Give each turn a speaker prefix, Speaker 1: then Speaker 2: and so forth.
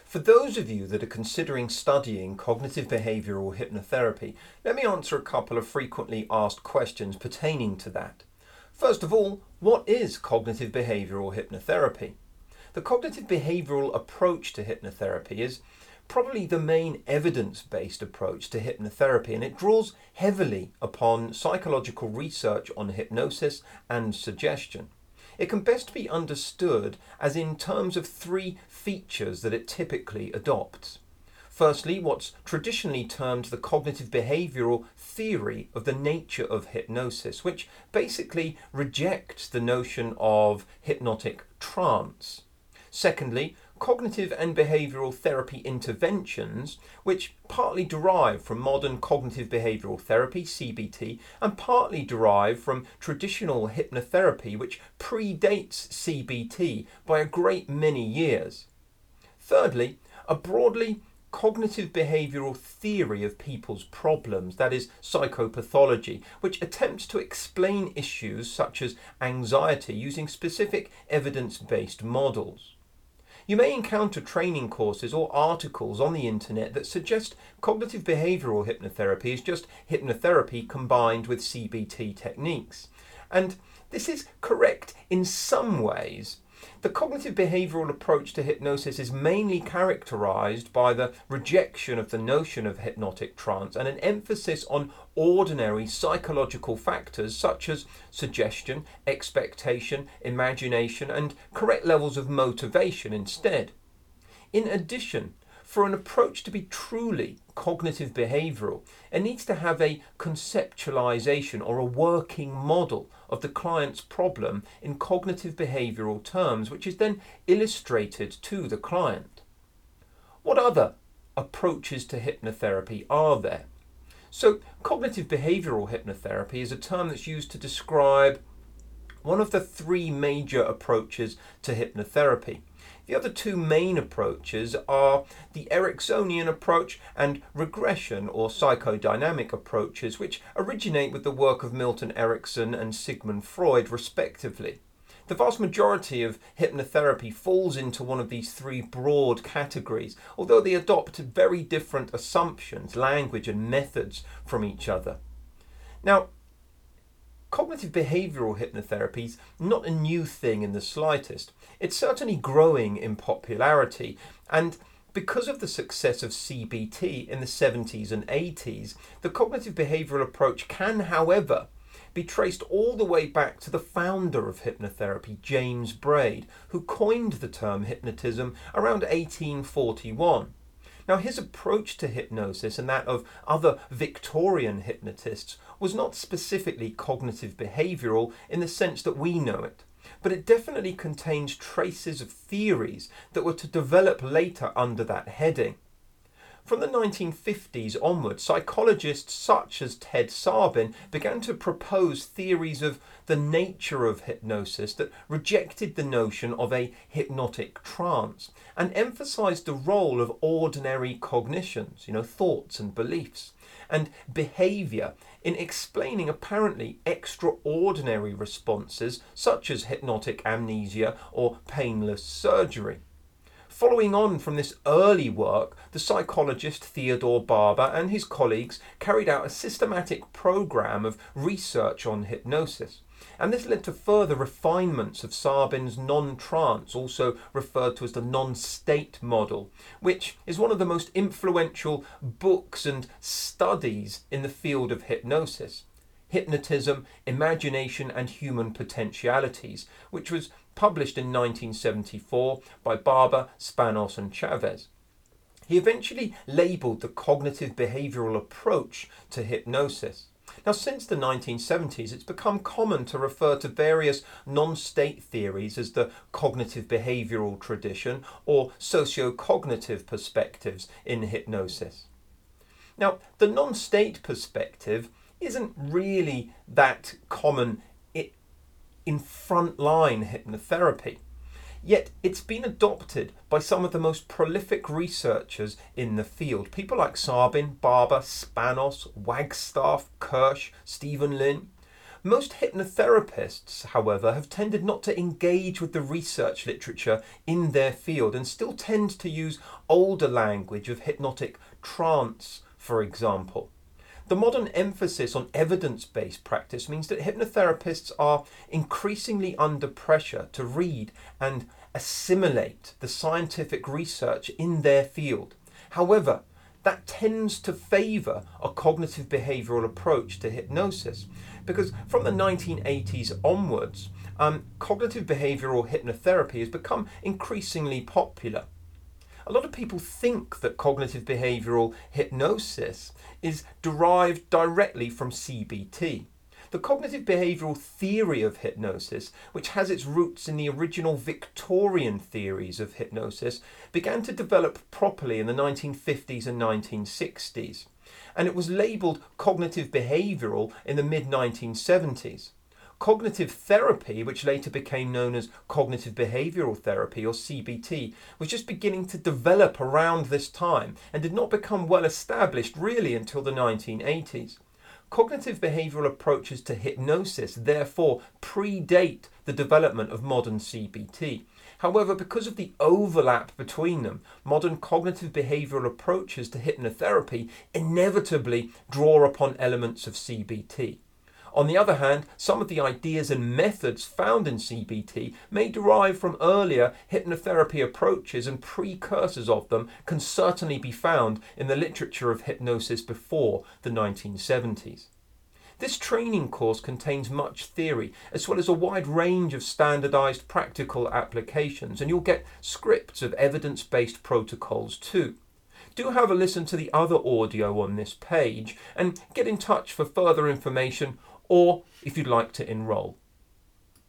Speaker 1: For those of you that are considering studying cognitive behavioral hypnotherapy, let me answer a couple of frequently asked questions pertaining to that. First of all, what is cognitive behavioral hypnotherapy? The cognitive behavioral approach to hypnotherapy is probably the main evidence-based approach to hypnotherapy, and it draws heavily upon psychological research on hypnosis and suggestion. It can best be understood as in terms of three features that it typically adopts. Firstly, what's traditionally termed the cognitive behavioral theory of the nature of hypnosis, which basically rejects the notion of hypnotic trance. Secondly, cognitive and behavioral therapy interventions, which partly derive from modern cognitive behavioral therapy, CBT, and partly derive from traditional hypnotherapy, which predates CBT by a great many years. Thirdly, a broadly cognitive behavioral theory of people's problems, that is, psychopathology, which attempts to explain issues such as anxiety using specific evidence-based models. You may encounter training courses or articles on the internet that suggest cognitive behavioral hypnotherapy is just hypnotherapy combined with CBT techniques. And this is correct in some ways. The cognitive behavioral approach to hypnosis is mainly characterized by the rejection of the notion of hypnotic trance and an emphasis on ordinary psychological factors such as suggestion, expectation, imagination, and correct levels of motivation instead. In addition, for an approach to be truly cognitive behavioral, it needs to have a conceptualization or a working model of the client's problem in cognitive behavioral terms, which is then illustrated to the client. What other approaches to hypnotherapy are there? So, cognitive behavioral hypnotherapy is a term that's used to describe one of the three major approaches to hypnotherapy. The other two main approaches are the Ericksonian approach and regression or psychodynamic approaches, which originate with the work of Milton Erickson and Sigmund Freud, respectively. The vast majority of hypnotherapy falls into one of these three broad categories, although they adopt very different assumptions, language, and methods from each other. Now, cognitive behavioral hypnotherapy is not a new thing in the slightest. It's certainly growing in popularity, and because of the success of CBT in the 70s and 80s, the cognitive behavioral approach can, however, be traced all the way back to the founder of hypnotherapy, James Braid, who coined the term hypnotism around 1841. Now, his approach to hypnosis and that of other Victorian hypnotists was not specifically cognitive behavioral in the sense that we know it, but it definitely contains traces of theories that were to develop later under that heading. From the 1950s onward, psychologists such as Ted Sabin began to propose theories of the nature of hypnosis that rejected the notion of a hypnotic trance and emphasized the role of ordinary cognitions, thoughts and beliefs, and behavior in explaining apparently extraordinary responses such as hypnotic amnesia or painless surgery. Following on from this early work, the psychologist Theodore Barber and his colleagues carried out a systematic program of research on hypnosis, and this led to further refinements of Sabin's non-trance, also referred to as the non-state model, which is one of the most influential books and studies in the field of hypnosis. Hypnotism, Imagination and Human Potentialities, which was published in 1974 by Barber, Spanos and Chavez. He eventually labelled the cognitive behavioural approach to hypnosis. Now, since the 1970s, it's become common to refer to various non-state theories as the cognitive behavioural tradition or socio-cognitive perspectives in hypnosis. Now, the non-state perspective isn't really that common in frontline hypnotherapy. Yet it's been adopted by some of the most prolific researchers in the field. People like Sabin, Barber, Spanos, Wagstaff, Kirsch, Stephen Lin. Most hypnotherapists, however, have tended not to engage with the research literature in their field and still tend to use older language of hypnotic trance, for example. The modern emphasis on evidence-based practice means that hypnotherapists are increasingly under pressure to read and assimilate the scientific research in their field. However, that tends to favour a cognitive behavioural approach to hypnosis, because from the 1980s onwards, cognitive behavioural hypnotherapy has become increasingly popular. A lot of people think that cognitive behavioural hypnosis is derived directly from CBT. The cognitive behavioural theory of hypnosis, which has its roots in the original Victorian theories of hypnosis, began to develop properly in the 1950s and 1960s, and it was labelled cognitive behavioural in the mid-1970s. Cognitive therapy, which later became known as cognitive behavioural therapy or CBT, was just beginning to develop around this time and did not become well established really until the 1980s. Cognitive behavioural approaches to hypnosis therefore predate the development of modern CBT. However, because of the overlap between them, modern cognitive behavioural approaches to hypnotherapy inevitably draw upon elements of CBT. On the other hand, some of the ideas and methods found in CBT may derive from earlier hypnotherapy approaches, and precursors of them can certainly be found in the literature of hypnosis before the 1970s. This training course contains much theory, as well as a wide range of standardised practical applications, and you'll get scripts of evidence-based protocols too. Do have a listen to the other audio on this page and get in touch for further information, or if you'd like to enrol.